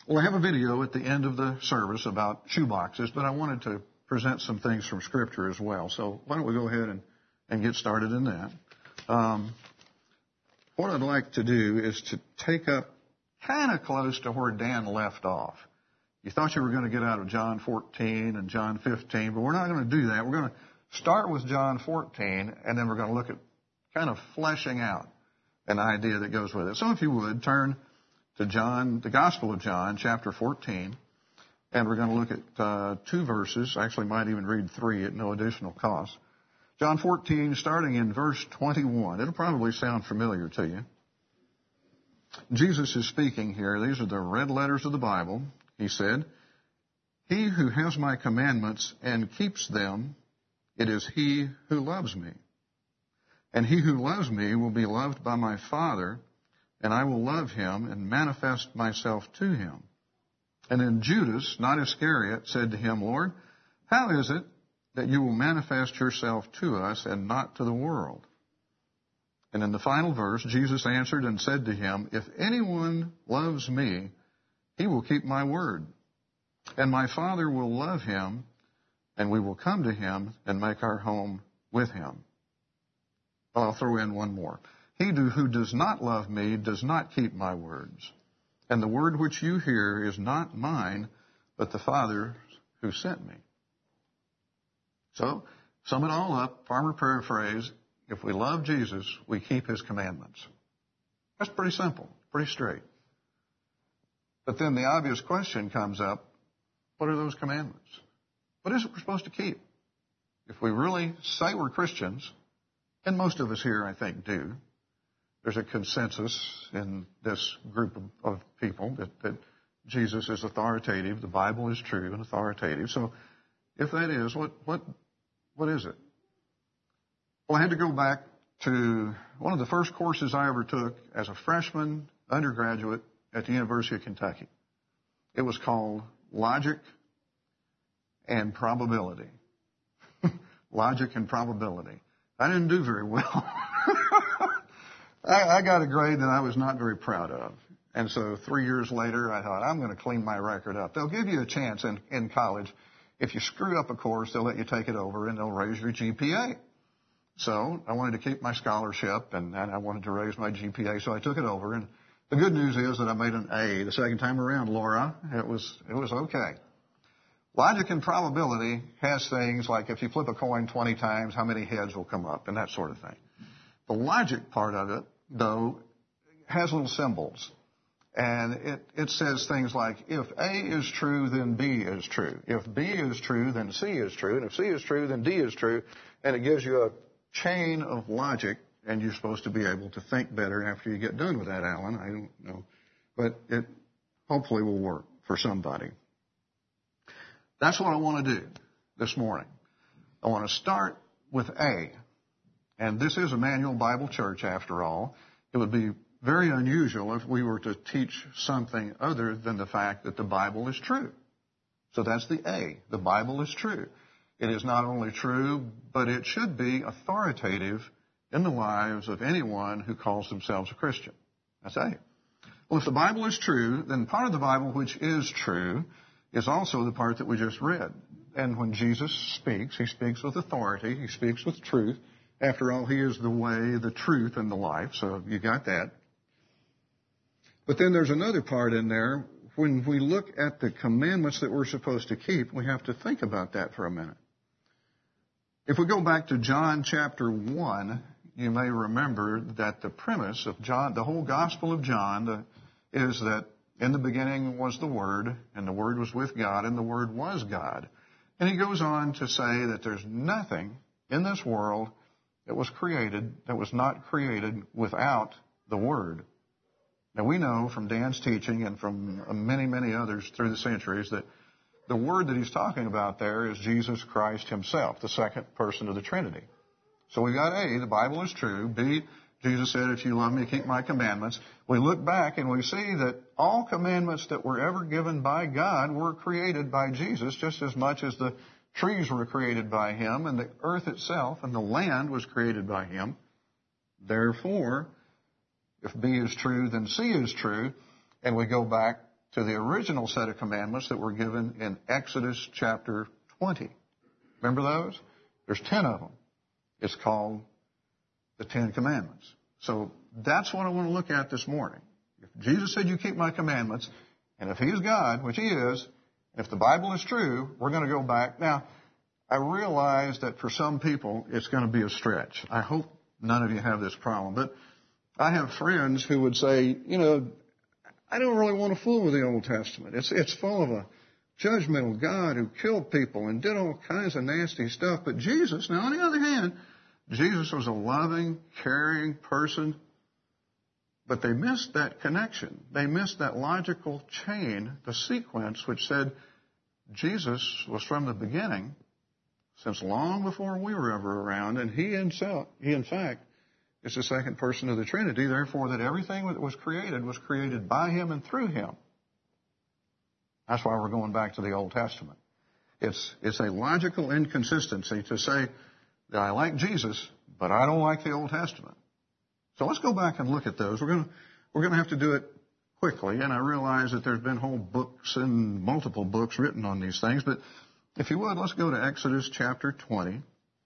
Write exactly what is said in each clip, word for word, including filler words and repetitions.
Well, I have a video at the end of the service about shoe boxes, but I wanted to present some things from Scripture as well. So why don't we go ahead and, and get started in that. Um, what I'd like to do is to take up kind of close to where Dan left off. You thought you were going to get out of John fourteen and John fifteen, but we're not going to do that. We're going to start with John fourteen, and then we're going to look at kind of fleshing out an idea that goes with it. So if you would, turn to John, the Gospel of John, chapter fourteen, and we're going to look at uh, two verses. Actually, might even read three at no additional cost. John fourteen, starting in verse twenty-one. It'll probably sound familiar to you. Jesus is speaking here. These are the red letters of the Bible. He said, "He who has my commandments and keeps them, it is he who loves me. And he who loves me will be loved by my Father, and I will love him and manifest myself to him." And then Judas, not Iscariot, said to him, "Lord, how is it that you will manifest yourself to us and not to the world?" And in the final verse, Jesus answered and said to him, "If anyone loves me, he will keep my word. And my Father will love him, and we will come to him and make our home with him." Well, I'll throw in one more. "He who does not love me does not keep my words. And the word which you hear is not mine, but the Father who sent me." So, sum it all up, farmer paraphrase, if we love Jesus, we keep his commandments. That's pretty simple, pretty straight. But then the obvious question comes up, what are those commandments? What is it we're supposed to keep? If we really say we're Christians, and most of us here, I think, do, there's a consensus in this group of, of people that, that Jesus is authoritative, the Bible is true and authoritative. So if that is, what, what, what is it? Well, I had to go back to one of the first courses I ever took as a freshman undergraduate at the University of Kentucky. It was called Logic and Probability. Logic and Probability. I didn't do very well. I, I got a grade that I was not very proud of. And so three years later, I thought, I'm going to clean my record up. They'll give you a chance in, in college. If you screw up a course, they'll let you take it over and they'll raise your G P A. So I wanted to keep my scholarship and, and I wanted to raise my G P A, so I took it over. And the good news is that I made an A the second time around, Laura. It was, it was okay. Logic and probability has things like if you flip a coin twenty times, how many heads will come up and that sort of thing. The logic part of it, though, has little symbols. And it, it says things like, if A is true, then B is true. If B is true, then C is true. And if C is true, then D is true. And it gives you a chain of logic, and you're supposed to be able to think better after you get done with that, Alan. I don't know. But it hopefully will work for somebody. That's what I want to do this morning. I want to start with A. And this is Emmanuel Bible Church, after all. It would be very unusual if we were to teach something other than the fact that the Bible is true. So that's the A. The Bible is true. It is not only true, but it should be authoritative in the lives of anyone who calls themselves a Christian. That's A. Well, if the Bible is true, then part of the Bible which is true is also the part that we just read. And when Jesus speaks, he speaks with authority. He speaks with truth. After all, he is the way, the truth, and the life. So you got that. But then there's another part in there. When we look at the commandments that we're supposed to keep, we have to think about that for a minute. If we go back to John chapter one, you may remember that the premise of John, the whole Gospel of John, the, is that in the beginning was the Word, and the Word was with God, and the Word was God. And he goes on to say that there's nothing in this world that was created that was not created without the Word. Now, we know from Dan's teaching and from many, many others through the centuries that the Word that he's talking about there is Jesus Christ himself, the second person of the Trinity. So we've got A, the Bible is true. B, Jesus said, if you love me, keep my commandments. We look back and we see that all commandments that were ever given by God were created by Jesus, just as much as the trees were created by him and the earth itself and the land was created by him. Therefore, if B is true, then C is true. And we go back to the original set of commandments that were given in Exodus chapter twenty. Remember those? There's ten of them. It's called the Ten Commandments. So that's what I want to look at this morning. If Jesus said, you keep my commandments, and if he is God, which he is, if the Bible is true, we're going to go back. Now, I realize that for some people, it's going to be a stretch. I hope none of you have this problem. But I have friends who would say, you know, I don't really want to fool with the Old Testament. It's, it's full of a judgmental God who killed people and did all kinds of nasty stuff. But Jesus, now on the other hand, Jesus was a loving, caring person. But they missed that connection. They missed that logical chain, the sequence, which said Jesus was from the beginning, since long before we were ever around, and he himself, he in fact, is the second person of the Trinity, therefore that everything that was created was created by him and through him. That's why we're going back to the Old Testament. It's, it's a logical inconsistency to say that I like Jesus, but I don't like the Old Testament. So let's go back and look at those. We're going to, we're going to have to do it quickly, and I realize that there's been whole books and multiple books written on these things, but if you would, let's go to Exodus chapter twenty,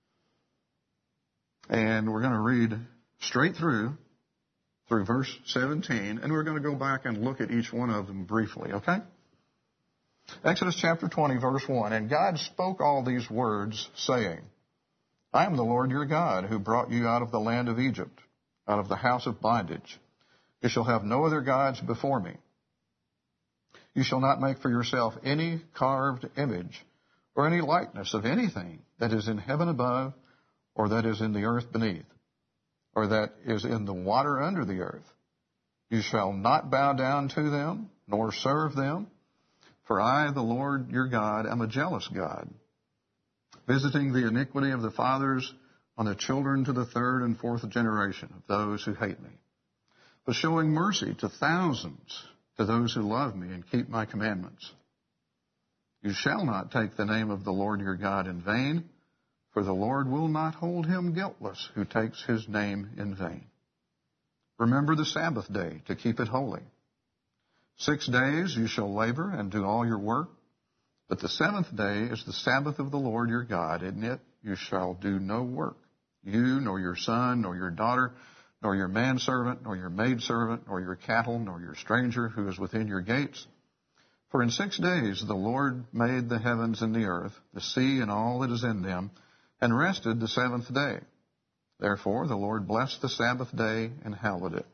and we're going to read straight through, through verse seventeen, and we're going to go back and look at each one of them briefly, okay? Exodus chapter twenty, verse one, and God spoke all these words, saying, I am the Lord your God, who brought you out of the land of Egypt, out of the house of bondage. You shall have no other gods before me. You shall not make for yourself any carved image or any likeness of anything that is in heaven above, or that is in the earth beneath, or that is in the water under the earth. You shall not bow down to them, nor serve them, for I, the Lord your God, am a jealous God, visiting the iniquity of the fathers on the children to the third and fourth generation of those who hate me, but showing mercy to thousands, to those who love me and keep my commandments. You shall not take the name of the Lord your God in vain, for the Lord will not hold him guiltless who takes his name in vain. Remember the Sabbath day to keep it holy. Six days you shall labor and do all your work, but the seventh day is the Sabbath of the Lord your God. In it you shall do no work, you, nor your son, nor your daughter, nor your manservant, nor your maidservant, nor your cattle, nor your stranger who is within your gates. For in six days the Lord made the heavens and the earth, the sea and all that is in them, and rested the seventh day. Therefore the Lord blessed the Sabbath day and hallowed it.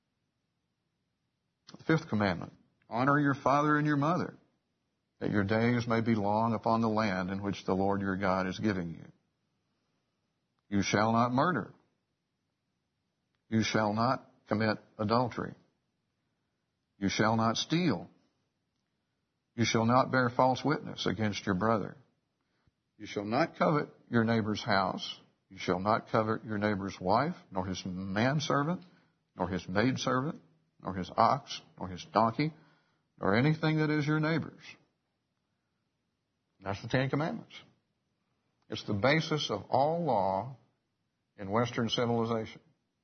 The fifth commandment, honor your father and your mother, that your days may be long upon the land in which the Lord your God is giving you. You shall not murder. You shall not commit adultery. You shall not steal. You shall not bear false witness against your brother. You shall not covet your neighbor's house. You shall not covet your neighbor's wife, nor his manservant, nor his maidservant, nor his ox, nor his donkey, nor anything that is your neighbor's. That's the Ten Commandments. It's the basis of all law in Western civilization.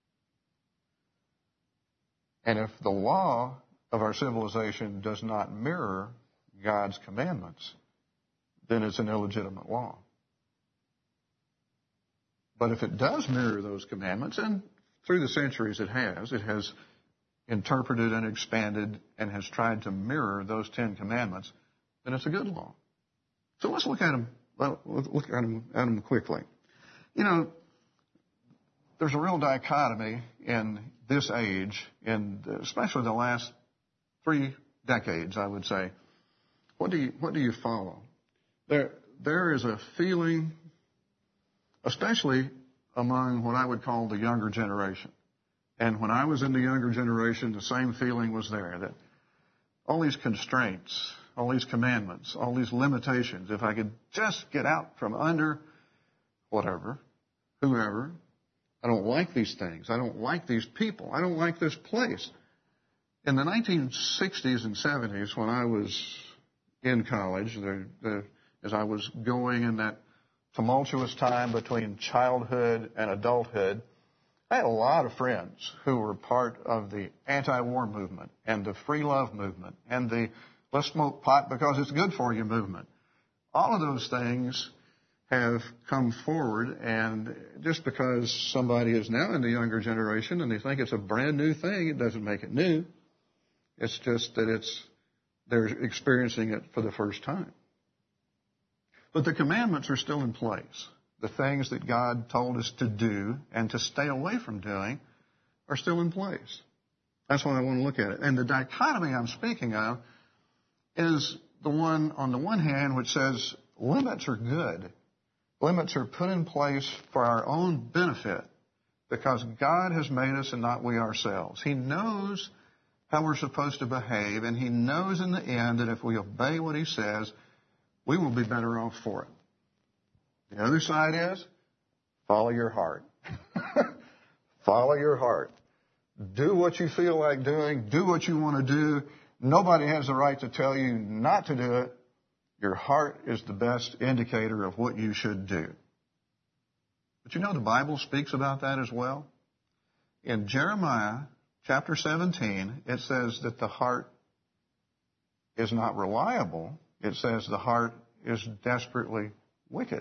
And if the law of our civilization does not mirror God's commandments, then it's an illegitimate law. But if it does mirror those commandments, and through the centuries it has, it has interpreted and expanded and has tried to mirror those Ten Commandments, then it's a good law. So let's look at them, look at them, at them quickly. You know, there's a real dichotomy in this age, in especially the last three decades, I would say. What do you, what do you follow? There, there is a feeling, especially among what I would call the younger generation. And when I was in the younger generation, the same feeling was there, that all these constraints, all these commandments, all these limitations, if I could just get out from under whatever, whoever, I don't like these things. I don't like these people. I don't like this place. In the nineteen sixties and seventies, when I was in college, the, the, as I was going in that tumultuous time between childhood and adulthood, I had a lot of friends who were part of the anti-war movement and the free love movement and the let's smoke pot because it's good for you movement. All of those things have come forward, and just because somebody is now in the younger generation and they think it's a brand new thing, it doesn't make it new. It's just that it's they're experiencing it for the first time. But the commandments are still in place. The things that God told us to do and to stay away from doing are still in place. That's why I want to look at it. And the dichotomy I'm speaking of is the one, on the one hand, which says limits are good. Limits are put in place for our own benefit because God has made us and not we ourselves. He knows how we're supposed to behave, and He knows in the end that if we obey what He says, we will be better off for it. The other side is, follow your heart. Follow your heart. Do what you feel like doing. Do what you want to do. Nobody has the right to tell you not to do it. Your heart is the best indicator of what you should do. But you know the Bible speaks about that as well. In Jeremiah chapter seventeen, it says that the heart is not reliable. It says the heart is desperately wicked.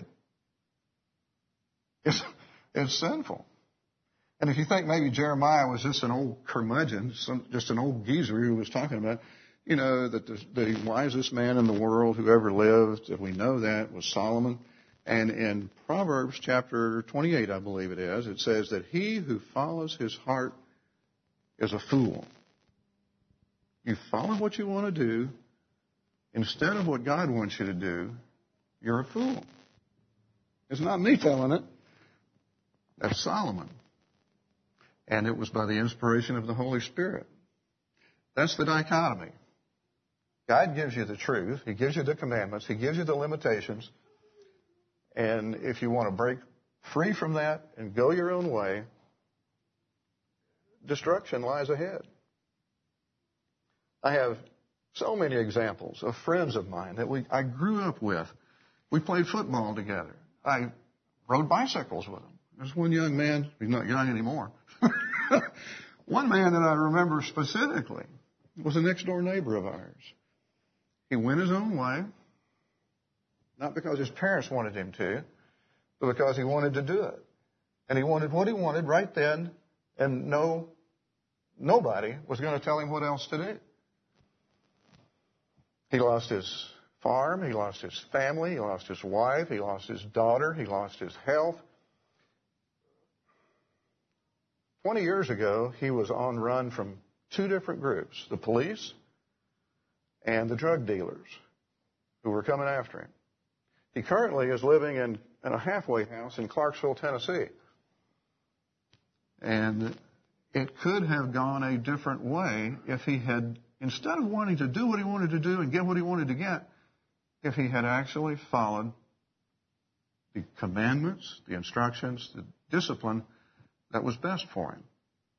It's, it's sinful. And if you think maybe Jeremiah was just an old curmudgeon, some, just an old geezer who was talking about, you know, that the, the wisest man in the world who ever lived, if we know that, was Solomon. And in Proverbs chapter twenty-eight, I believe it is, it says that he who follows his heart is a fool. You follow what you want to do instead of what God wants you to do, you're a fool. It's not me telling it. That's Solomon. And it was by the inspiration of the Holy Spirit. That's the dichotomy. God gives you the truth. He gives you the commandments. He gives you the limitations. And if you want to break free from that and go your own way, destruction lies ahead. I have so many examples of friends of mine that we I grew up with. We played football together. I rode bicycles with them. There's one young man, he's not young anymore. One man that I remember specifically was a next-door neighbor of ours. He went his own way, not because his parents wanted him to, but because he wanted to do it. And he wanted what he wanted right then, and no, nobody was going to tell him what else to do. He lost his farm, he lost his family, he lost his wife, he lost his daughter, he lost his health. Twenty years ago, he was on run from two different groups, the police and the drug dealers who were coming after him. He currently is living in, in a halfway house in Clarksville, Tennessee. And it could have gone a different way if he had, instead of wanting to do what he wanted to do and get what he wanted to get, if he had actually followed the commandments, the instructions, the discipline that was best for him.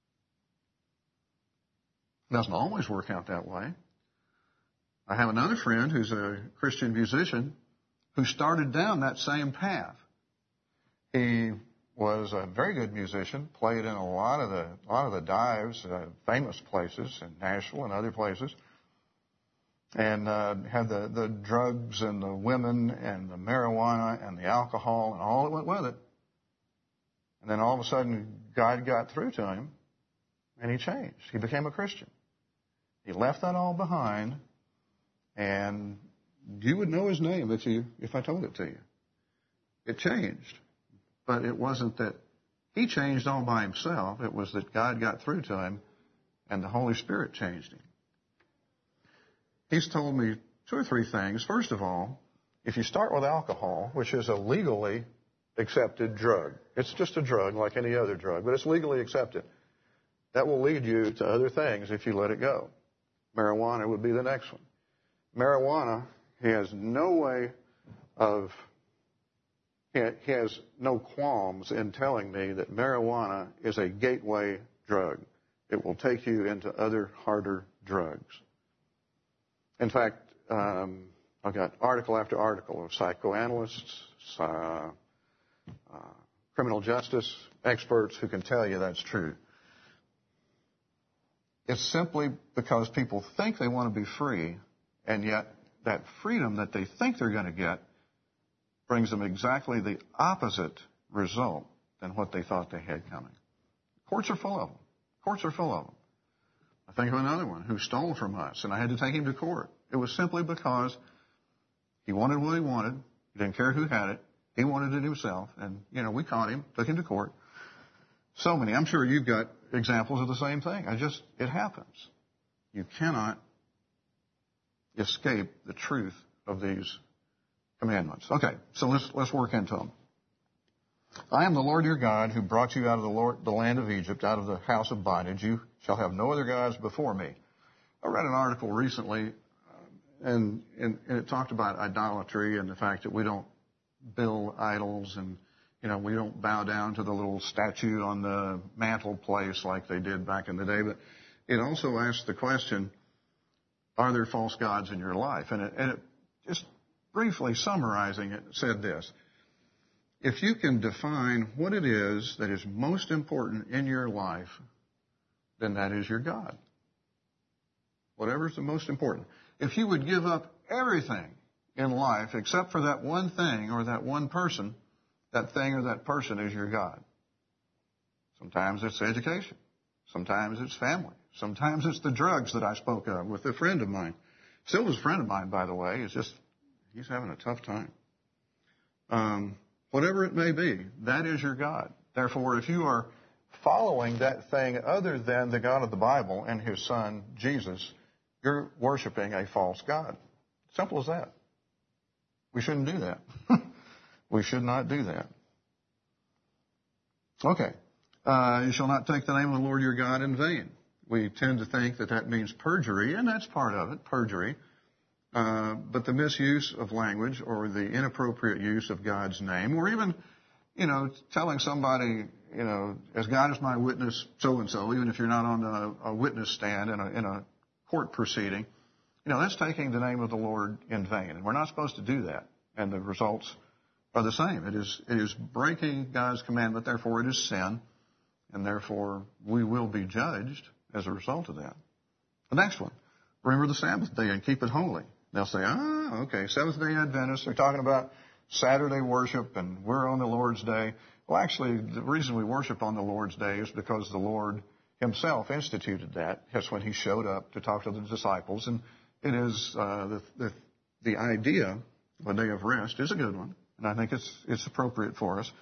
It doesn't always work out that way. I have another friend who's a Christian musician who started down that same path. He was a very good musician, played in a lot of the a lot of the dives, uh, famous places in Nashville and other places, and uh, had the, the drugs and the women and the marijuana and the alcohol and all that went with it. And then all of a sudden, God got through to him, and he changed. He became a Christian. He left that all behind, and you would know his name if you if I told it to you. It changed. But it wasn't that he changed all by himself. It was that God got through to him, and the Holy Spirit changed him. He's told me two or three things. First of all, if you start with alcohol, which is a legally accepted drug. It's just a drug like any other drug, but it's legally accepted. That will lead you to other things if you let it go. Marijuana would be the next one. Marijuana, he has no way of, he has no qualms in telling me that marijuana is a gateway drug. It will take you into other harder drugs. In fact, um, I've got article after article of psychoanalysts, uh, Uh, criminal justice experts who can tell you that's true. It's simply because people think they want to be free, and yet that freedom that they think they're going to get brings them exactly the opposite result than what they thought they had coming. Courts are full of them. Courts are full of them. I think of another one who stole from us, and I had to take him to court. It was simply because he wanted what he wanted. He didn't care who had it. He wanted it himself. And, you know, we caught him, took him to court. So many. I'm sure you've got examples of the same thing. I just, it happens. You cannot escape the truth of these commandments. Okay, so let's, let's work into them. I am the Lord your God who brought you out of the, Lord, the land of Egypt, out of the house of bondage. You shall have no other gods before me. I read an article recently, uh, and, and, and it talked about idolatry and the fact that we don't build idols and, you know, we don't bow down to the little statue on the mantle place like they did back in the day. But it also asked the question, are there false gods in your life? And it, and it just briefly summarizing it, said this. If you can define what it is that is most important in your life, then that is your God. Whatever is the most important. If you would give up everything in life except for that one thing or that one person, that thing or that person is your God. Sometimes it's education. Sometimes it's family. Sometimes it's the drugs that I spoke of with a friend of mine. Still is a friend of mine, by the way. It's just, he's having a tough time. Um, whatever it may be, that is your God. Therefore, if you are following that thing other than the God of the Bible and His Son, Jesus, you're worshiping a false God. Simple as that. We shouldn't do that. We should not do that. Okay. Uh, you shall not take the name of the Lord your God in vain. We tend to think that that means perjury, and that's part of it, perjury. Uh, but the misuse of language or the inappropriate use of God's name, or even, you know, telling somebody, you know, as God is my witness, so-and-so, even if you're not on a, a witness stand in a, in a court proceeding, you know, that's taking the name of the Lord in vain. And we're not supposed to do that. And the results are the same. It is, it is breaking God's commandment, therefore it is sin, and therefore we will be judged as a result of that. The next one, remember the Sabbath day and keep it holy. They'll say, ah, okay, Seventh-day Adventists, they're talking about Saturday worship and we're on the Lord's Day. Well, actually, the reason we worship on the Lord's Day is because the Lord Himself instituted that. That's when He showed up to talk to the disciples. And it is, uh, the, the, the idea of a day of rest is a good one. And I think it's, it's appropriate for us.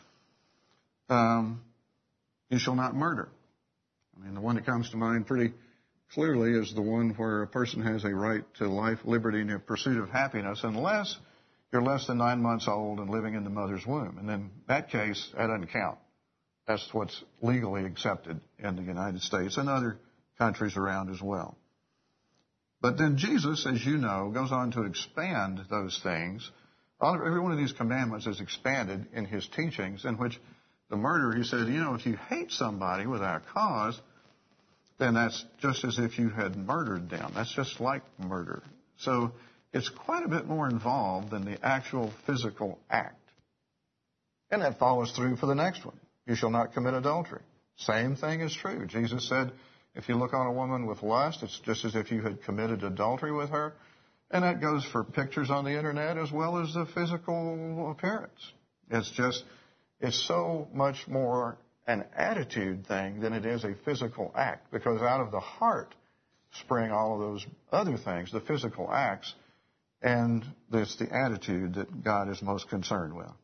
Um, you shall not murder. I mean, the one that comes to mind pretty clearly is the one where a person has a right to life, liberty, and a pursuit of happiness, unless you're less than nine months old and living in the mother's womb. And in that case, that doesn't count. That's what's legally accepted in the United States and other countries around as well. But then Jesus, as you know, goes on to expand those things. Every one of these commandments is expanded in His teachings, in which the murder, He said, you know, if you hate somebody without cause, then that's just as if you had murdered them. That's just like murder. So it's quite a bit more involved than the actual physical act. And that follows through for the next one. You shall not commit adultery. Same thing is true. Jesus said, if you look on a woman with lust, it's just as if you had committed adultery with her. And that goes for pictures on the internet as well as the physical appearance. It's just, it's so much more an attitude thing than it is a physical act, because out of the heart spring all of those other things, the physical acts, and it's the attitude that God is most concerned with.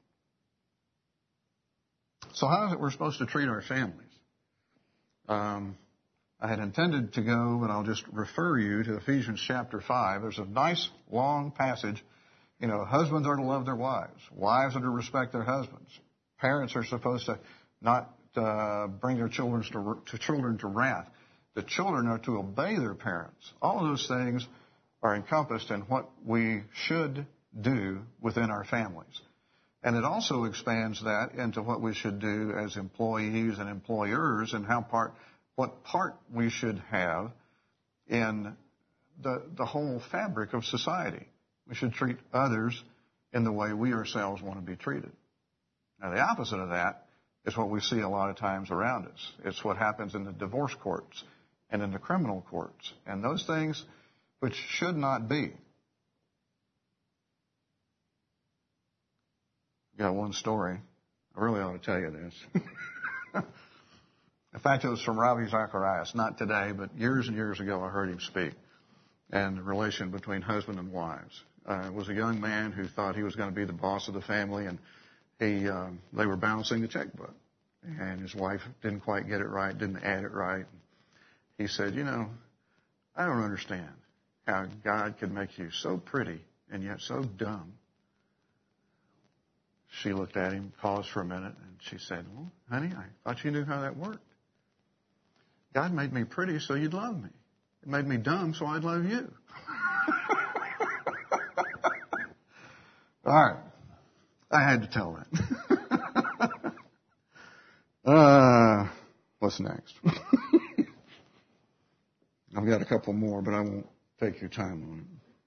So how is it we're supposed to treat our families? Um, I had intended to go, but I'll just refer you to Ephesians chapter five. There's a nice long passage. You know, husbands are to love their wives. Wives are to respect their husbands. Parents are supposed to not Uh, bring their children to, to children to wrath. The children are to obey their parents. All of those things are encompassed in what we should do within our families. And it also expands that into what we should do as employees and employers, and how part, what part we should have in the, the whole fabric of society. We should treat others in the way we ourselves want to be treated. Now, the opposite of that It's what we see a lot of times around us. It's what happens in the divorce courts and in the criminal courts. And those things which should not be. I got one story. I really ought to tell you this. In fact, it was from Ravi Zacharias, not today, but years and years ago I heard him speak. And the relation between husband and wives. Uh, it was a young man who thought he was going to be the boss of the family, and he um, they were balancing the checkbook. And his wife didn't quite get it right, didn't add it right. He said, you know, I don't understand how God could make you so pretty and yet so dumb. She looked at him, paused for a minute, and she said, well, honey, I thought you knew how that worked. God made me pretty so you'd love me. It made me dumb so I'd love you. All right. I had to tell that. uh, what's next? I've got a couple more, but I won't take your time on it.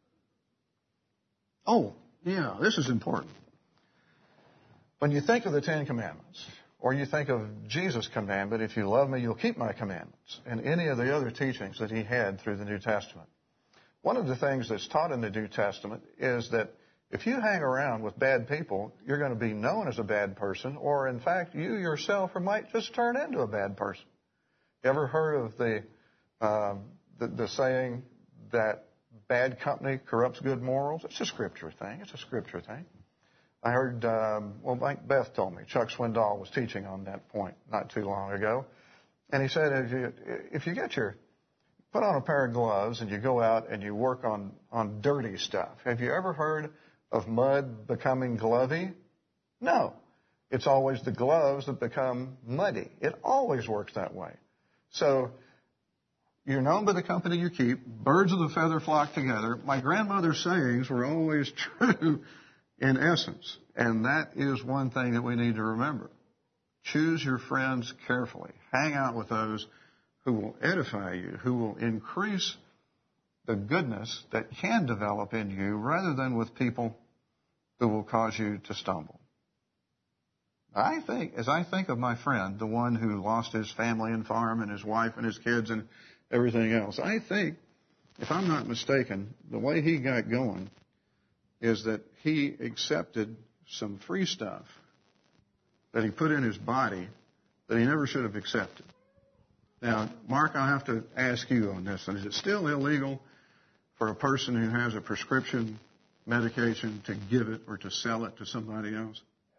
Oh, yeah, this is important. When you think of the Ten Commandments, or you think of Jesus' commandment, if you love me, you'll keep my commandments, and any of the other teachings that he had through the New Testament. One of the things that's taught in the New Testament is that if you hang around with bad people, you're going to be known as a bad person, or in fact, you yourself might just turn into a bad person. You ever heard of the, uh, the, the saying that bad company corrupts good morals? It's a scripture thing. It's a scripture thing. I heard, um, well, Mike Beth told me, Chuck Swindoll was teaching on that point not too long ago. And he said, if you, if you get your, put on a pair of gloves and you go out and you work on, on dirty stuff, have you ever heard of mud becoming glovey? No. It's always the gloves that become muddy. It always works that way. So, you're known by the company you keep. Birds of the feather flock together. My grandmother's sayings were always true in essence. And that is one thing that we need to remember. Choose your friends carefully. Hang out with those who will edify you, who will increase the goodness that can develop in you, rather than with people who will cause you to stumble. I think, as I think of my friend, the one who lost his family and farm and his wife and his kids and everything else, I think, if I'm not mistaken, the way he got going is that he accepted some free stuff that he put in his body that he never should have accepted. Now, Mark, I'll have to ask you on this. Is it still illegal for a person who has a prescription medication to give it or to sell it to somebody else?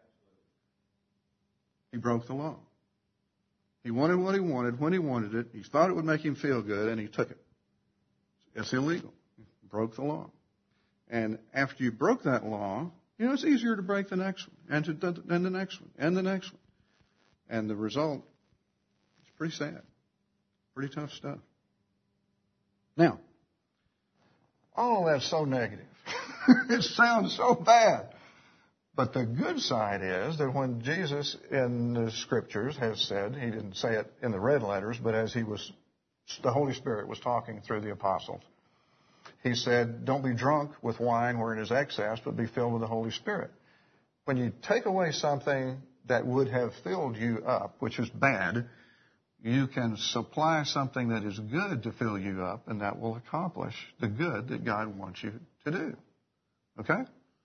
He broke the law. He wanted what he wanted when he wanted it. He thought it would make him feel good, and he took it. It's illegal. He broke the law. And after you broke that law, you know, it's easier to break the next one, and, to, and the next one, and the next one. And the result is pretty sad. Pretty tough stuff. Now, all of that's so negative. It sounds so bad. But the good side is that when Jesus in the Scriptures has said, he didn't say it in the red letters, but as he was, the Holy Spirit was talking through the apostles, he said, don't be drunk with wine wherein is excess, but be filled with the Holy Spirit. When you take away something that would have filled you up, which is bad, you can supply something that is good to fill you up, and that will accomplish the good that God wants you to do. Okay?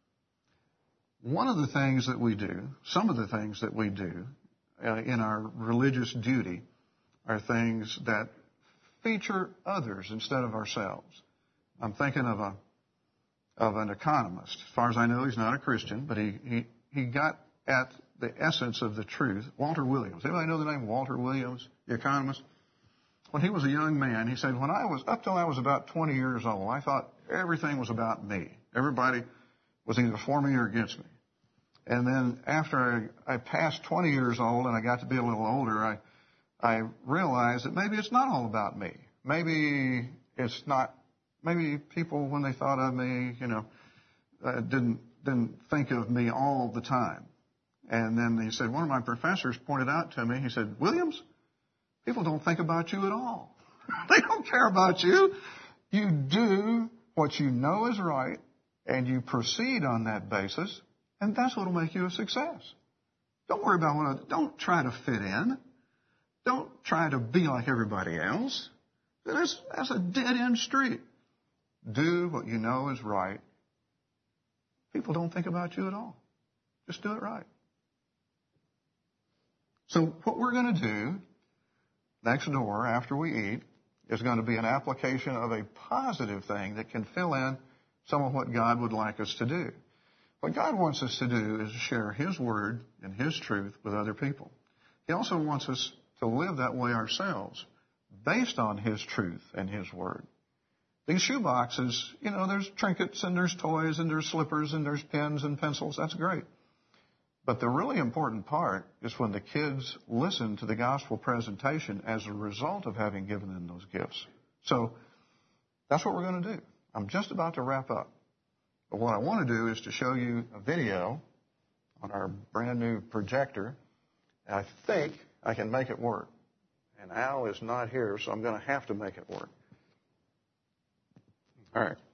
One of the things that we do, some of the things that we do uh, in our religious duty are things that feature others instead of ourselves. I'm thinking of a of an economist. As far as I know, he's not a Christian, but he, he, he got at the essence of the truth. Walter Williams. Anybody know the name Walter Williams, the economist? When he was a young man, he said, when I was, up till I was about twenty years old, I thought everything was about me. Everybody was either for me or against me. And then after I, I passed twenty years old and I got to be a little older, I, I realized that maybe it's not all about me. Maybe it's not, maybe people, when they thought of me, you know, uh, didn't, didn't think of me all the time. And then he said, one of my professors pointed out to me, he said, Williams, people don't think about you at all. They don't care about you. You do what you know is right, and you proceed on that basis, and that's what will make you a success. Don't worry about what, don't try to fit in. Don't try to be like everybody else. That's, that's a dead-end street. Do what you know is right. People don't think about you at all. Just do it right. So what we're going to do next door after we eat is going to be an application of a positive thing that can fill in some of what God would like us to do. What God wants us to do is share His Word and His truth with other people. He also wants us to live that way ourselves, based on His truth and His Word. These shoe boxes, you know, there's trinkets and there's toys and there's slippers and there's pens and pencils. That's great. But the really important part is when the kids listen to the gospel presentation as a result of having given them those gifts. So that's what we're going to do. I'm just about to wrap up. But what I want to do is to show you a video on our brand new projector. And I think I can make it work. And Al is not here, so I'm going to have to make it work. All right.